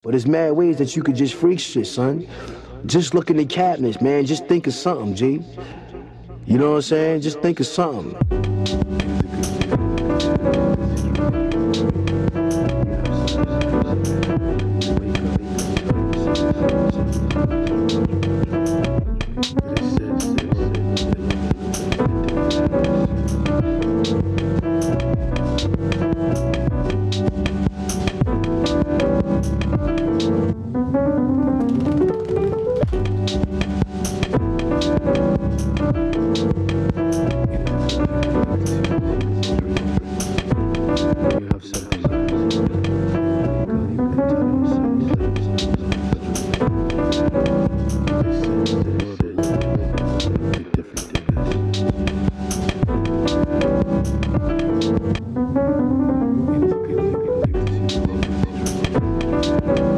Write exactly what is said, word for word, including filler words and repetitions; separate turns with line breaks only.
But there's mad ways that you could just freak shit, son. Just look in the cabinets, man. Just think of something, G. You know what I'm saying? Just think of something.